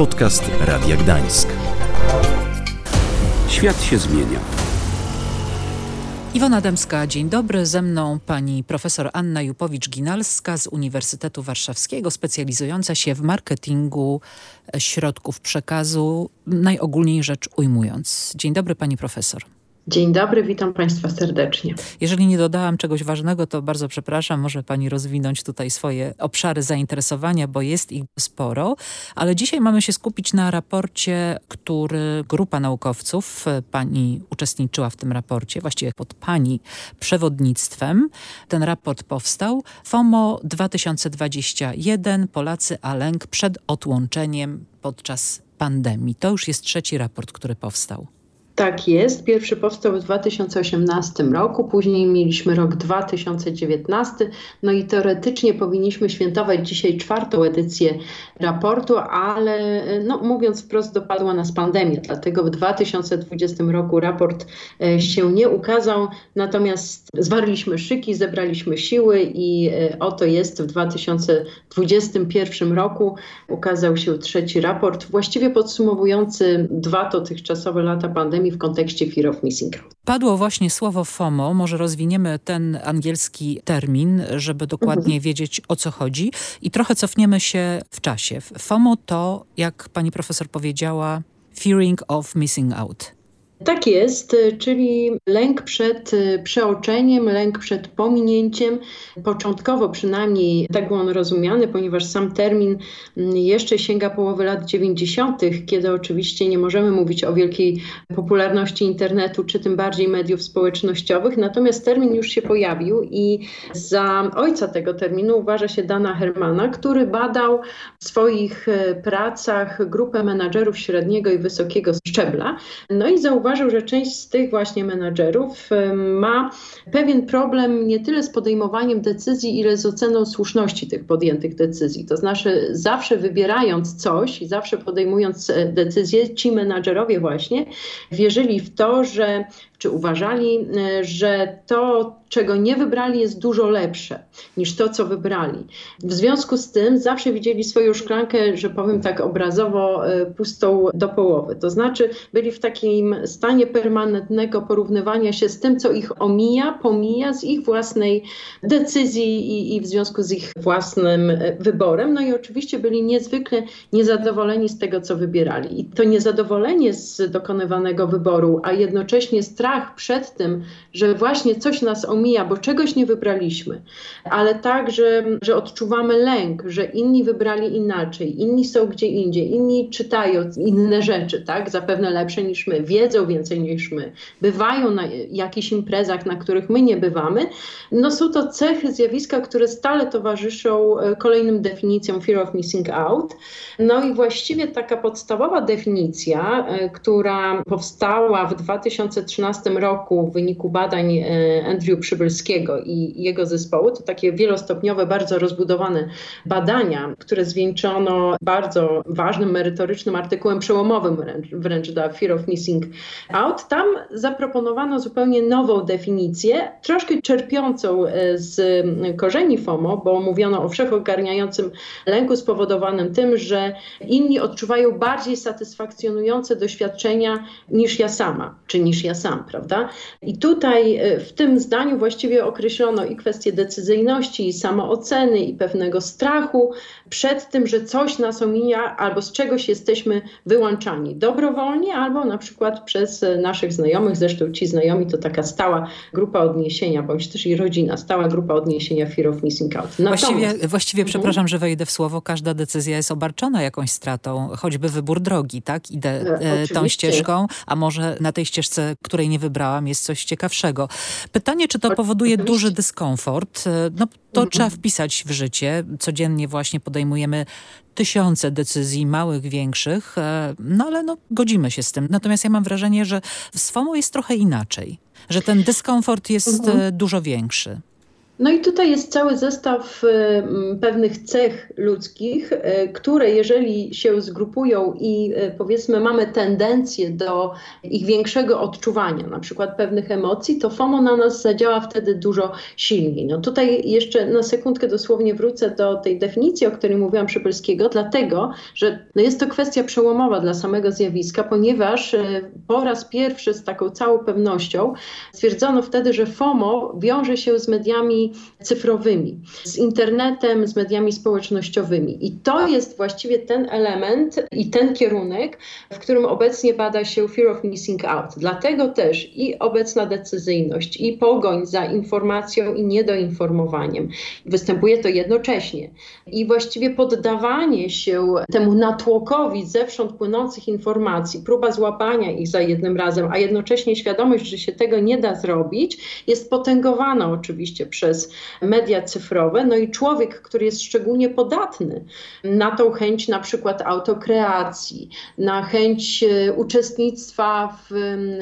Podcast Radia Gdańsk. Świat się zmienia. Iwona Dębska, dzień dobry. Ze mną pani profesor Anna Jupowicz-Ginalska z Uniwersytetu Warszawskiego, specjalizująca się w marketingu środków przekazu, najogólniej rzecz ujmując. Dzień dobry pani profesor. Dzień dobry, witam Państwa serdecznie. Jeżeli nie dodałam czegoś ważnego, to bardzo przepraszam. Może pani rozwinąć tutaj swoje obszary zainteresowania, bo jest ich sporo. Ale dzisiaj mamy się skupić na raporcie, który grupa naukowców, pani uczestniczyła w tym raporcie, właściwie pod pani przewodnictwem. Ten raport powstał. FOMO 2021. Polacy a lęk przed odłączeniem podczas pandemii. To już jest trzeci raport, który powstał. Tak jest. Pierwszy powstał w 2018 roku, później mieliśmy rok 2019. No i teoretycznie powinniśmy świętować dzisiaj czwartą edycję raportu, ale mówiąc wprost dopadła nas pandemia. Dlatego w 2020 roku raport się nie ukazał, natomiast zwarliśmy szyki, zebraliśmy siły i oto jest w 2021 roku ukazał się trzeci raport, właściwie podsumowujący dwa dotychczasowe lata pandemii w kontekście Fear of Missing Out. Padło właśnie słowo FOMO. Może rozwiniemy ten angielski termin, żeby dokładnie wiedzieć, o co chodzi. I trochę cofniemy się w czasie. FOMO to, jak pani profesor powiedziała, Fearing of Missing Out. Tak jest, czyli lęk przed przeoczeniem, lęk przed pominięciem. Początkowo przynajmniej tak był on rozumiany, ponieważ sam termin jeszcze sięga połowy lat 90., kiedy oczywiście nie możemy mówić o wielkiej popularności internetu, czy tym bardziej mediów społecznościowych. Natomiast termin już się pojawił i za ojca tego terminu uważa się Dana Hermana, który badał w swoich pracach grupę menadżerów średniego i wysokiego szczebla. No i zauważył, że część z tych właśnie menadżerów ma pewien problem nie tyle z podejmowaniem decyzji, ile z oceną słuszności tych podjętych decyzji. To znaczy zawsze wybierając coś i zawsze podejmując decyzje, ci menadżerowie właśnie wierzyli w to, czy uważali, że to, czego nie wybrali, jest dużo lepsze niż to, co wybrali. W związku z tym zawsze widzieli swoją szklankę, że powiem tak obrazowo, pustą do połowy. To znaczy byli w takim stanie permanentnego porównywania się z tym, co ich pomija z ich własnej decyzji i w związku z ich własnym wyborem. No i oczywiście byli niezwykle niezadowoleni z tego, co wybierali. I to niezadowolenie z dokonywanego wyboru, a jednocześnie strach przed tym, że właśnie coś nas omija, bo czegoś nie wybraliśmy, ale tak, że odczuwamy lęk, że inni wybrali inaczej, inni są gdzie indziej, inni czytają inne rzeczy, tak, zapewne lepsze niż my, wiedzą więcej niż my, bywają na jakichś imprezach, na których my nie bywamy. No są to cechy, zjawiska, które stale towarzyszą kolejnym definicjom Fear of Missing Out. No i właściwie taka podstawowa definicja, która powstała w 2013 roku w wyniku badań Andrew Przybylskiego i jego zespołu, to takie wielostopniowe, bardzo rozbudowane badania, które zwieńczono bardzo ważnym, merytorycznym artykułem przełomowym wręcz dla Fear of Missing Out. Tam zaproponowano zupełnie nową definicję, troszkę czerpiącą z korzeni FOMO, bo mówiono o wszechogarniającym lęku spowodowanym tym, że inni odczuwają bardziej satysfakcjonujące doświadczenia niż ja sama, czy niż ja sam, prawda? I tutaj w tym zdaniu właściwie określono i kwestię decyzyjności, i samooceny, i pewnego strachu przed tym, że coś nas omija, albo z czegoś jesteśmy wyłączani dobrowolnie, albo na przykład przez naszych znajomych. Zresztą ci znajomi to taka stała grupa odniesienia, bądź też i rodzina, stała grupa odniesienia Fear of Missing Out. Właściwie przepraszam, że wejdę w słowo, każda decyzja jest obarczona jakąś stratą, choćby wybór drogi, tak? Idę tą ścieżką, a może na tej ścieżce, której nie wybrałam, jest coś ciekawszego. Pytanie, czy to powoduje duży dyskomfort? No to trzeba wpisać w życie. Codziennie właśnie podejmujemy tysiące decyzji, małych, większych, no ale godzimy się z tym. Natomiast ja mam wrażenie, że z FOMO jest trochę inaczej, że ten dyskomfort jest dużo większy. No i tutaj jest cały zestaw pewnych cech ludzkich, które jeżeli się zgrupują i powiedzmy mamy tendencję do ich większego odczuwania, na przykład pewnych emocji, to FOMO na nas zadziała wtedy dużo silniej. No tutaj jeszcze na sekundkę dosłownie wrócę do tej definicji, o której mówiłam Przybyszewskiego, dlatego, że jest to kwestia przełomowa dla samego zjawiska, ponieważ po raz pierwszy z taką całą pewnością stwierdzono wtedy, że FOMO wiąże się z mediami cyfrowymi, z internetem, z mediami społecznościowymi. I to jest właściwie ten element i ten kierunek, w którym obecnie bada się fear of missing out. Dlatego też i obecna decyzyjność, i pogoń za informacją i niedoinformowaniem. Występuje to jednocześnie. I właściwie poddawanie się temu natłokowi zewsząd płynących informacji, próba złapania ich za jednym razem, a jednocześnie świadomość, że się tego nie da zrobić, jest potęgowana oczywiście przez media cyfrowe. No i człowiek, który jest szczególnie podatny na tą chęć na przykład autokreacji, na chęć uczestnictwa w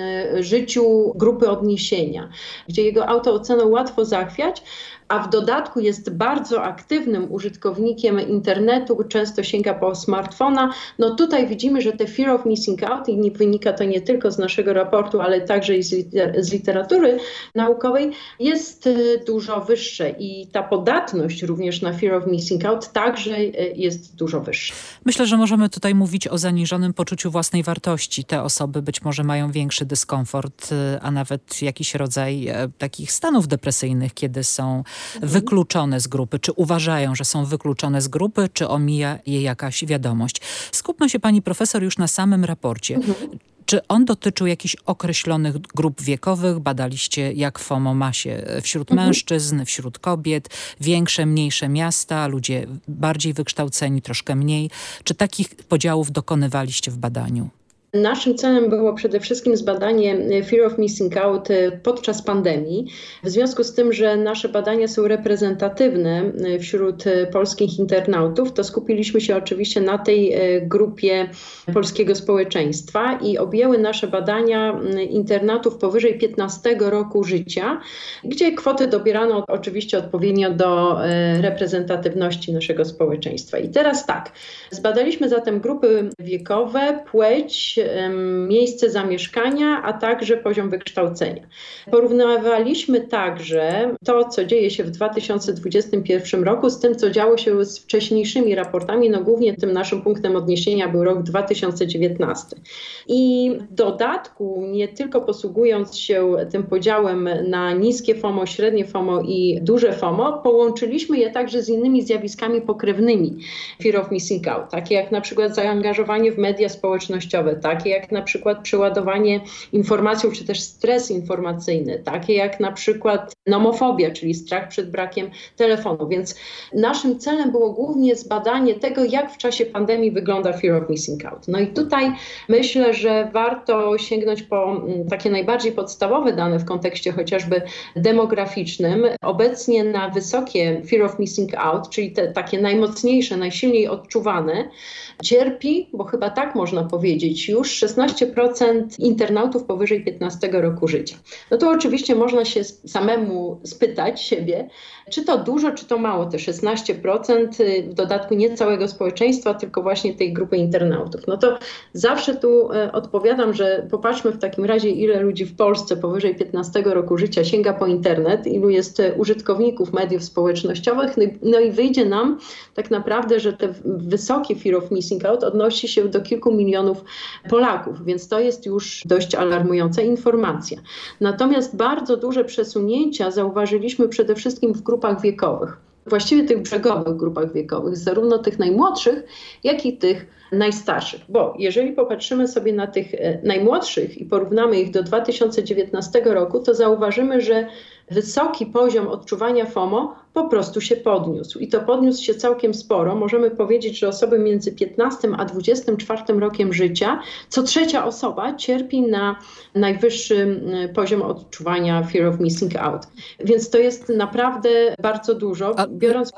życiu grupy odniesienia, gdzie jego autoocenę łatwo zachwiać, a w dodatku jest bardzo aktywnym użytkownikiem internetu, często sięga po smartfona, no tutaj widzimy, że te fear of missing out, i wynika to nie tylko z naszego raportu, ale także i z literatury naukowej, jest dużo wyższe i ta podatność również na fear of missing out także jest dużo wyższa. Myślę, że możemy tutaj mówić o zaniżonym poczuciu własnej wartości. Te osoby być może mają większy dyskomfort, a nawet jakiś rodzaj takich stanów depresyjnych, kiedy są wykluczone z grupy, czy uważają, że są wykluczone z grupy, czy omija je jakaś wiadomość. Skupmy się, pani profesor, już na samym raporcie. Czy on dotyczył jakichś określonych grup wiekowych? Badaliście, jak FOMO ma się wśród mężczyzn, wśród kobiet, większe, mniejsze miasta, ludzie bardziej wykształceni, troszkę mniej. Czy takich podziałów dokonywaliście w badaniu? Naszym celem było przede wszystkim zbadanie fear of missing out podczas pandemii. W związku z tym, że nasze badania są reprezentatywne wśród polskich internautów, to skupiliśmy się oczywiście na tej grupie polskiego społeczeństwa i objęły nasze badania internautów powyżej 15 roku życia, gdzie kwoty dobierano oczywiście odpowiednio do reprezentatywności naszego społeczeństwa. I teraz tak, zbadaliśmy zatem grupy wiekowe, płeć, miejsce zamieszkania, a także poziom wykształcenia. Porównywaliśmy także to, co dzieje się w 2021 roku z tym, co działo się z wcześniejszymi raportami. No głównie tym naszym punktem odniesienia był rok 2019. I w dodatku, nie tylko posługując się tym podziałem na niskie FOMO, średnie FOMO i duże FOMO, połączyliśmy je także z innymi zjawiskami pokrewnymi fear of missing out, takie jak na przykład zaangażowanie w media społecznościowe, takie jak na przykład przeładowanie informacją, czy też stres informacyjny, takie jak na przykład nomofobia, czyli strach przed brakiem telefonu. Więc naszym celem było głównie zbadanie tego, jak w czasie pandemii wygląda fear of missing out. No i tutaj myślę, że warto sięgnąć po takie najbardziej podstawowe dane w kontekście chociażby demograficznym. Obecnie na wysokie fear of missing out, czyli te takie najmocniejsze, najsilniej odczuwane, cierpi, bo chyba tak można powiedzieć, już 16% internautów powyżej 15 roku życia. No to oczywiście można się samemu spytać siebie, czy to dużo, czy to mało, te 16%, w dodatku nie całego społeczeństwa, tylko właśnie tej grupy internautów. No to zawsze tu odpowiadam, że popatrzmy w takim razie, ile ludzi w Polsce powyżej 15 roku życia sięga po internet, ilu jest użytkowników mediów społecznościowych, no i wyjdzie nam tak naprawdę, że te wysokie fear of missing out odnosi się do kilku milionów Polaków, więc to jest już dość alarmująca informacja. Natomiast bardzo duże przesunięcia zauważyliśmy przede wszystkim w grupach wiekowych. Właściwie tych brzegowych grupach wiekowych, zarówno tych najmłodszych, jak i tych najstarszych. Bo jeżeli popatrzymy sobie na tych najmłodszych i porównamy ich do 2019 roku, to zauważymy, że wysoki poziom odczuwania FOMO po prostu się podniósł. I to podniósł się całkiem sporo. Możemy powiedzieć, że osoby między 15 a 24 rokiem życia, co trzecia osoba cierpi na najwyższy poziom odczuwania fear of missing out. Więc to jest naprawdę bardzo dużo, biorąc pod...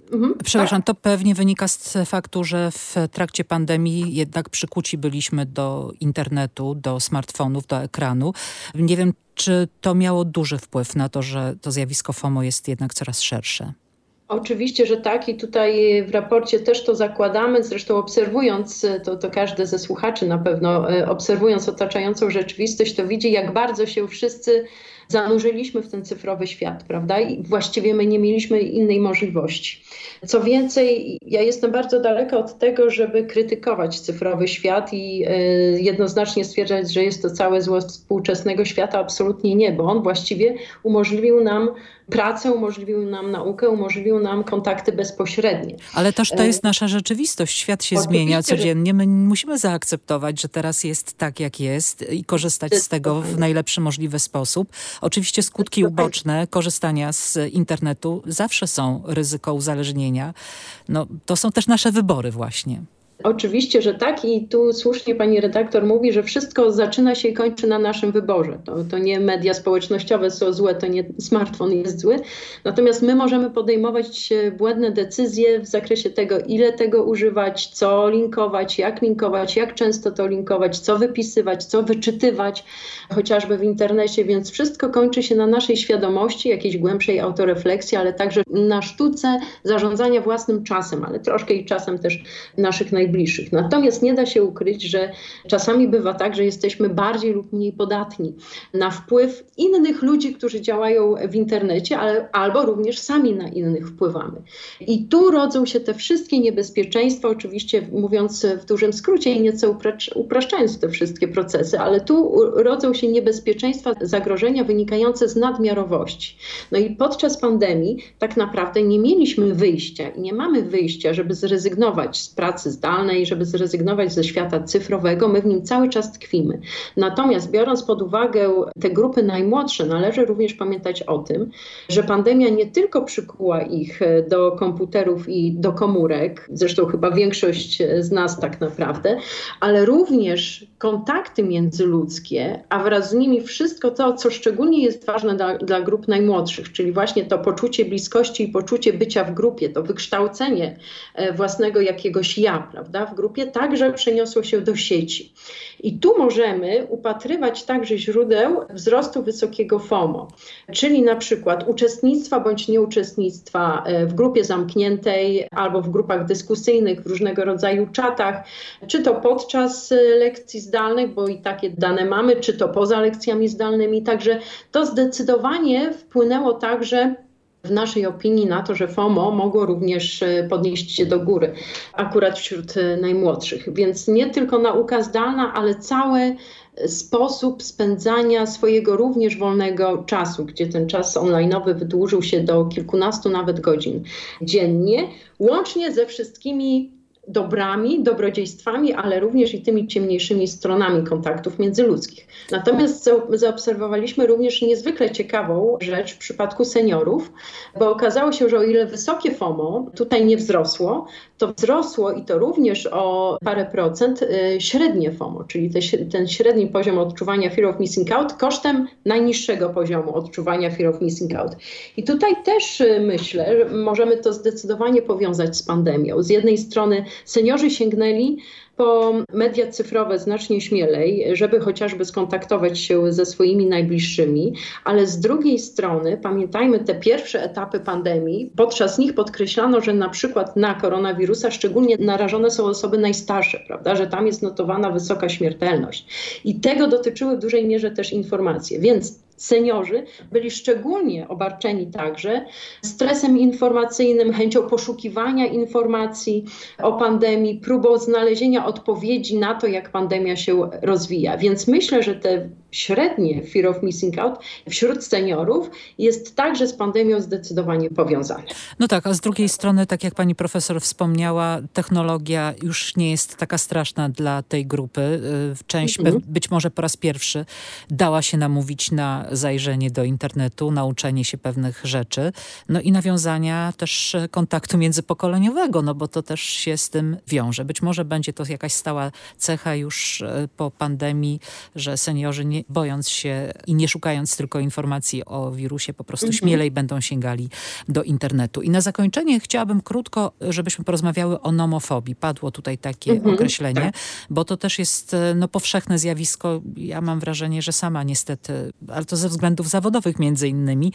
Przepraszam, to pewnie wynika z faktu, że w trakcie pandemii jednak przykuci byliśmy do internetu, do smartfonów, do ekranu. Nie wiem, czy to miało duży wpływ na to, że to zjawisko FOMO jest jednak coraz szersze. Oczywiście, że tak i tutaj w raporcie też to zakładamy, zresztą obserwując, to każdy ze słuchaczy na pewno obserwując otaczającą rzeczywistość, to widzi, jak bardzo się wszyscy zanurzyliśmy w ten cyfrowy świat, prawda? I właściwie my nie mieliśmy innej możliwości. Co więcej, ja jestem bardzo daleka od tego, żeby krytykować cyfrowy świat i jednoznacznie stwierdzać, że jest to całe zło współczesnego świata. Absolutnie nie, bo on właściwie umożliwił nam pracę, umożliwił nam naukę, umożliwił nam kontakty bezpośrednie. Ale też to jest nasza rzeczywistość. Świat się zmienia codziennie. My musimy zaakceptować, że teraz jest tak, jak jest i korzystać z tego w najlepszy możliwy sposób. Oczywiście skutki uboczne korzystania z internetu zawsze są ryzyko uzależnienia. No, to są też nasze wybory właśnie. Oczywiście, że tak i tu słusznie pani redaktor mówi, że wszystko zaczyna się i kończy na naszym wyborze. To nie media społecznościowe są złe, to nie smartfon jest zły. Natomiast my możemy podejmować błędne decyzje w zakresie tego, ile tego używać, co linkować, jak często to linkować, co wypisywać, co wyczytywać, chociażby w internecie. Więc wszystko kończy się na naszej świadomości, jakiejś głębszej autorefleksji, ale także na sztuce zarządzania własnym czasem, ale troszkę i czasem też naszych najbliższych. Natomiast nie da się ukryć, że czasami bywa tak, że jesteśmy bardziej lub mniej podatni na wpływ innych ludzi, którzy działają w internecie, albo również sami na innych wpływamy. I tu rodzą się te wszystkie niebezpieczeństwa, oczywiście mówiąc w dużym skrócie i nieco upraszczając te wszystkie procesy, ale tu rodzą się niebezpieczeństwa, zagrożenia wynikające z nadmiarowości. No i podczas pandemii tak naprawdę nie mieliśmy wyjścia i nie mamy wyjścia, żeby zrezygnować z pracy zdalnej, żeby zrezygnować ze świata cyfrowego, my w nim cały czas tkwimy. Natomiast biorąc pod uwagę te grupy najmłodsze, należy również pamiętać o tym, że pandemia nie tylko przykuła ich do komputerów i do komórek, zresztą chyba większość z nas tak naprawdę, ale również kontakty międzyludzkie, a wraz z nimi wszystko to, co szczególnie jest ważne dla grup najmłodszych, czyli właśnie to poczucie bliskości i poczucie bycia w grupie, to wykształcenie własnego jakiegoś ja, prawda, w grupie, także przeniosło się do sieci. I tu możemy upatrywać także źródeł wzrostu wysokiego FOMO, czyli na przykład uczestnictwa bądź nieuczestnictwa w grupie zamkniętej albo w grupach dyskusyjnych, w różnego rodzaju czatach, czy to podczas lekcji zdalnych, bo i takie dane mamy, czy to poza lekcjami zdalnymi. Także to zdecydowanie wpłynęło także w naszej opinii na to, że FOMO mogło również podnieść się do góry, akurat wśród najmłodszych. Więc nie tylko nauka zdalna, ale cały sposób spędzania swojego również wolnego czasu, gdzie ten czas online'owy wydłużył się do kilkunastu nawet godzin dziennie, łącznie ze wszystkimi dobrami, dobrodziejstwami, ale również i tymi ciemniejszymi stronami kontaktów międzyludzkich. Natomiast zaobserwowaliśmy również niezwykle ciekawą rzecz w przypadku seniorów, bo okazało się, że o ile wysokie FOMO tutaj nie wzrosło, to wzrosło i to również o parę procent średnie FOMO, czyli ten średni poziom odczuwania fear of missing out kosztem najniższego poziomu odczuwania fear of missing out. I tutaj też myślę, że możemy to zdecydowanie powiązać z pandemią. Z jednej strony seniorzy sięgnęli po media cyfrowe znacznie śmielej, żeby chociażby skontaktować się ze swoimi najbliższymi, ale z drugiej strony pamiętajmy te pierwsze etapy pandemii. Podczas nich podkreślano, że na przykład na koronawirusa szczególnie narażone są osoby najstarsze, prawda, że tam jest notowana wysoka śmiertelność. I tego dotyczyły w dużej mierze też informacje, więc seniorzy byli szczególnie obarczeni także stresem informacyjnym, chęcią poszukiwania informacji o pandemii, próbą znalezienia odpowiedzi na to, jak pandemia się rozwija. Więc myślę, że te średnie fear of missing out wśród seniorów jest także z pandemią zdecydowanie powiązane. No tak, a z drugiej strony, tak jak pani profesor wspomniała, technologia już nie jest taka straszna dla tej grupy. Część być może po raz pierwszy dała się namówić na na zajrzenie do internetu, nauczenie się pewnych rzeczy, no i nawiązania też kontaktu międzypokoleniowego, no bo to też się z tym wiąże. Być może będzie to jakaś stała cecha już po pandemii, że seniorzy nie bojąc się i nie szukając tylko informacji o wirusie, po prostu śmielej będą sięgali do internetu. I na zakończenie chciałabym krótko, żebyśmy porozmawiały o nomofobii. Padło tutaj takie określenie, tak. bo to też jest powszechne zjawisko. Ja mam wrażenie, że sama niestety, ale to ze względów zawodowych między innymi,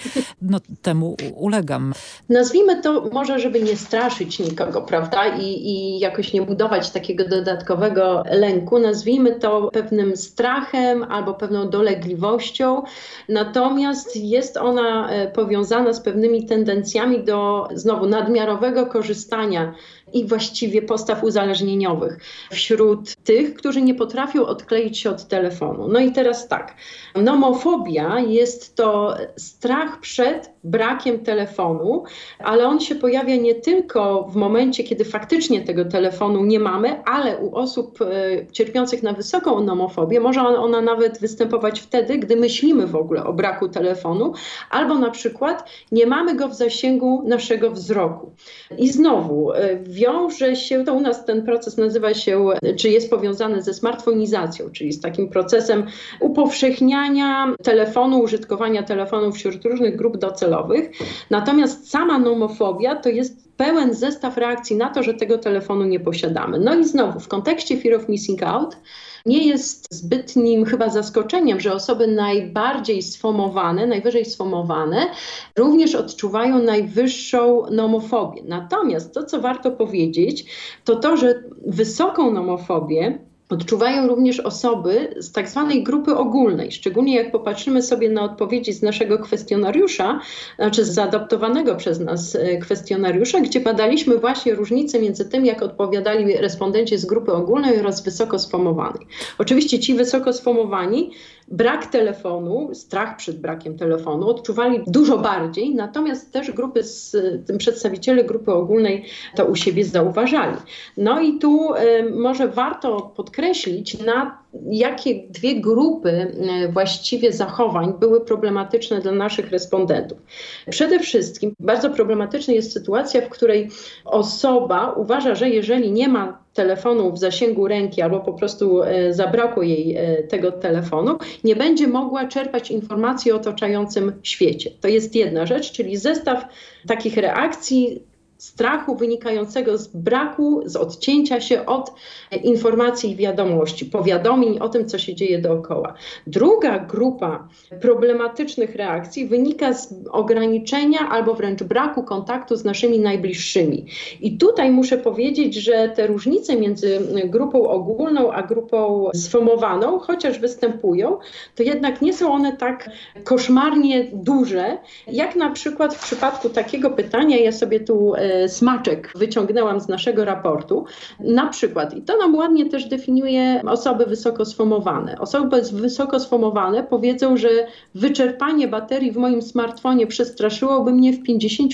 temu ulegam. Nazwijmy to może, żeby nie straszyć nikogo, prawda? I jakoś nie budować takiego dodatkowego lęku. Nazwijmy to pewnym strachem albo pewną dolegliwością. Natomiast jest ona powiązana z pewnymi tendencjami do znowu nadmiarowego korzystania i właściwie postaw uzależnieniowych wśród tych, którzy nie potrafią odkleić się od telefonu. No i teraz tak, nomofobia jest to strach przed brakiem telefonu, ale on się pojawia nie tylko w momencie, kiedy faktycznie tego telefonu nie mamy, ale u osób cierpiących na wysoką nomofobię może ona nawet występować wtedy, gdy myślimy w ogóle o braku telefonu, albo na przykład nie mamy go w zasięgu naszego wzroku. I znowu wiąże się, to u nas ten proces nazywa się, czy jest powiązany ze smartfonizacją, czyli z takim procesem upowszechniania telefonu, użytkowania telefonu wśród różnych grup docelowych. Natomiast sama nomofobia to jest pełen zestaw reakcji na to, że tego telefonu nie posiadamy. No i znowu w kontekście fear of missing out nie jest zbytnim chyba zaskoczeniem, że osoby najbardziej sfomowane, najwyżej sfomowane również odczuwają najwyższą nomofobię. Natomiast to, co warto powiedzieć, to, że wysoką nomofobię odczuwają również osoby z tak zwanej grupy ogólnej. Szczególnie jak popatrzymy sobie na odpowiedzi z naszego kwestionariusza, znaczy z zaadoptowanego przez nas kwestionariusza, gdzie badaliśmy właśnie różnicę między tym, jak odpowiadali respondenci z grupy ogólnej oraz wysoko sfomowanej. Oczywiście ci wysoko sfomowani brak telefonu, strach przed brakiem telefonu odczuwali dużo bardziej, natomiast też przedstawiciele grupy ogólnej to u siebie zauważali. No i tu może warto podkreślić, na jakie dwie grupy właściwie zachowań były problematyczne dla naszych respondentów. Przede wszystkim bardzo problematyczna jest sytuacja, w której osoba uważa, że jeżeli nie ma telefonu w zasięgu ręki albo po prostu zabrakło jej tego telefonu, nie będzie mogła czerpać informacji o otaczającym świecie. To jest jedna rzecz, czyli zestaw takich reakcji strachu wynikającego z braku, z odcięcia się od informacji i wiadomości, powiadomień o tym, co się dzieje dookoła. Druga grupa problematycznych reakcji wynika z ograniczenia albo wręcz braku kontaktu z naszymi najbliższymi. I tutaj muszę powiedzieć, że te różnice między grupą ogólną a grupą sfomowaną, chociaż występują, to jednak nie są one tak koszmarnie duże, jak na przykład w przypadku takiego pytania, ja sobie tu smaczek wyciągnęłam z naszego raportu. Na przykład, i to nam ładnie też definiuje osoby wysoko sfomowane. Osoby wysoko sfomowane powiedzą, że wyczerpanie baterii w moim smartfonie przestraszyłoby mnie w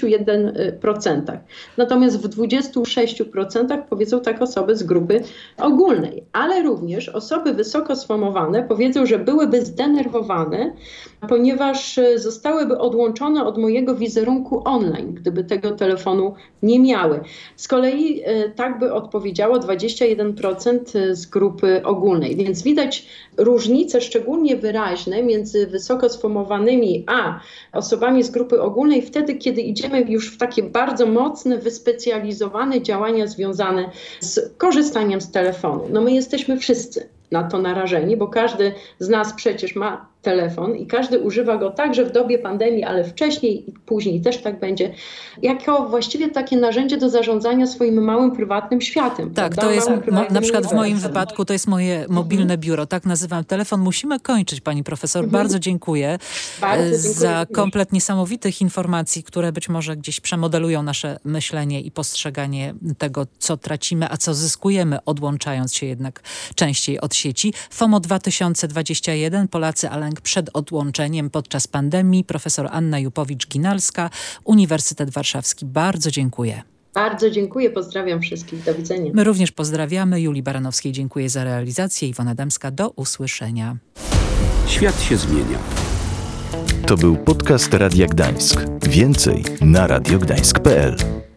51%. Natomiast w 26% powiedzą tak osoby z grupy ogólnej. Ale również osoby wysoko sfomowane powiedzą, że byłyby zdenerwowane, ponieważ zostałyby odłączone od mojego wizerunku online, gdyby tego telefonu nie miały. Z kolei tak by odpowiedziało 21% z grupy ogólnej. Więc widać różnice szczególnie wyraźne między wysoko sfomowanymi a osobami z grupy ogólnej wtedy, kiedy idziemy już w takie bardzo mocne, wyspecjalizowane działania związane z korzystaniem z telefonu. No my jesteśmy wszyscy na to narażeni, bo każdy z nas przecież ma telefon i każdy używa go także w dobie pandemii, ale wcześniej i później też tak będzie, jako właściwie takie narzędzie do zarządzania swoim małym, prywatnym światem. Tak, prawda? to jest na przykład w moim wypadku to jest moje mobilne biuro, tak nazywam telefon. Musimy kończyć, pani profesor. Bardzo dziękuję za komplet niesamowitych informacji, które być może gdzieś przemodelują nasze myślenie i postrzeganie tego, co tracimy, a co zyskujemy, odłączając się jednak częściej od sieci. FOMO 2021, Polacy a lęk przed odłączeniem podczas pandemii. Profesor Anna Jupowicz-Ginalska, Uniwersytet Warszawski. Bardzo dziękuję. Bardzo dziękuję, pozdrawiam wszystkich. Do widzenia. My również pozdrawiamy. Julii Baranowskiej dziękuję za realizację. Iwona Dębska, do usłyszenia. Świat się zmienia. To był podcast Radia Gdańsk. Więcej na radiogdańsk.pl.